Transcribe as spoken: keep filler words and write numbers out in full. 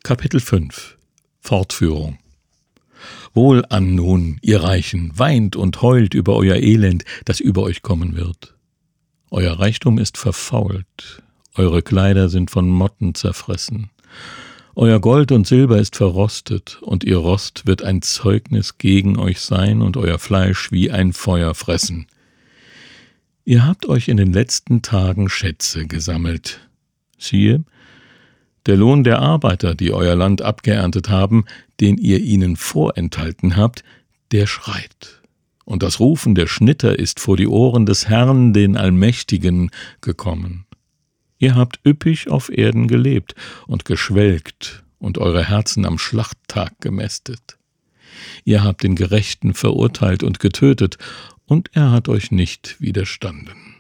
Kapitel fünf Fortführung. Wohlan nun, ihr Reichen, weint und heult über euer Elend, das über euch kommen wird. Euer Reichtum ist verfault, eure Kleider sind von Motten zerfressen. Euer Gold und Silber ist verrostet, und ihr Rost wird ein Zeugnis gegen euch sein und euer Fleisch wie ein Feuer fressen. Ihr habt euch in den letzten Tagen Schätze gesammelt. Siehe, der Lohn der Arbeiter, die euer Land abgeerntet haben, den ihr ihnen vorenthalten habt, der schreit. Und das Rufen der Schnitter ist vor die Ohren des Herrn, den Allmächtigen, gekommen. Ihr habt üppig auf Erden gelebt und geschwelgt und eure Herzen am Schlachttag gemästet. Ihr habt den Gerechten verurteilt und getötet, und er hat euch nicht widerstanden.